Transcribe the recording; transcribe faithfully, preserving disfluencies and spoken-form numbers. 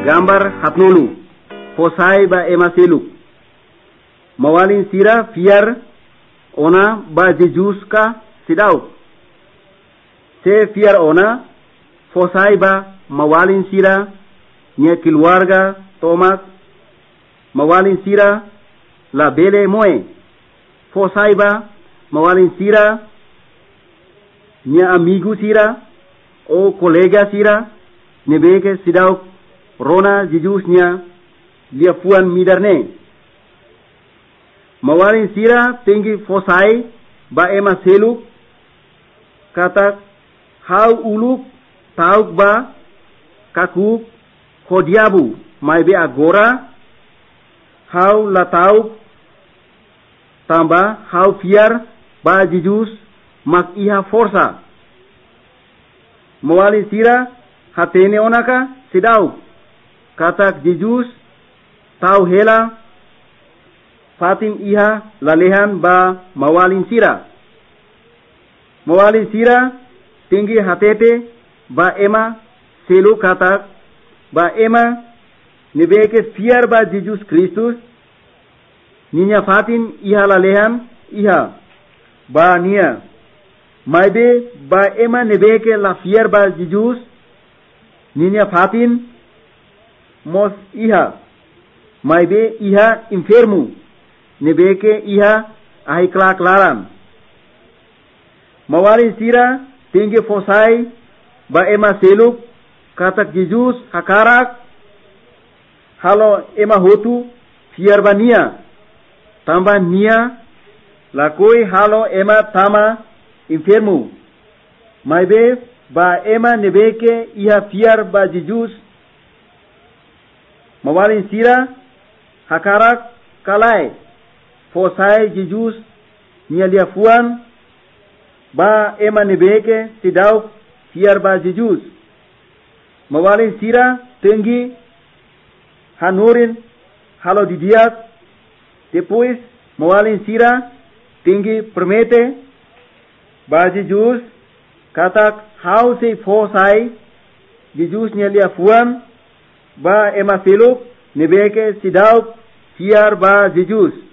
gambar hapnolu, fosai ba ema seluk. Mawalin sira fiar ona ba Jesus ka sidau. Se fiar ona fosai ba mawalin sira nya keluarga Thomas, mawalin sira la bele moe. Fosai ba mawalin sira nya amigo sira o kolega sira nebeke sidau rona Jesus nya lia puan midarne. Mawalin sira tinggi fosai ba ema seluk kata hau uluk tauk ba kakuk kodiabu mai be agora hau la tauk tamba hau fiar ba Jesus mak iha forsa. Mawalin sira hatene onaka sidau kata Jesus tau hela fatim iha lalehan ba mawalin sira. Mawalin sira tinggi hatete ba ema selu katak ba ema nebeke fiar ba Jesus Kristus ninya fatin iha lalehan iha ba nia maibe ba ema nebeke la fiar ba Jesus ninya fatin mos iha maibe iha infermu nebeke iha ahi klak laran. Mawalin sira tinggi fosai ba ema seluk katak Jesus hakarak halo ema hotu fiar ba nia tamba nia lakoi halo ema tama infermu maibe ba ema nebeke iha fiar ba Jesus. Mawalin sira hakarak kalai fosai Jesus nia liafuan ba ema nebeke sidau fiar ba Jesus. Mawalin sira tinggi hanurin halo didiak depois mawalin sira tinggi permete ba Jesus katak hau se fosai Jesus nia liafuan ba ema seluk nebeke sidau fiar ba Jesus.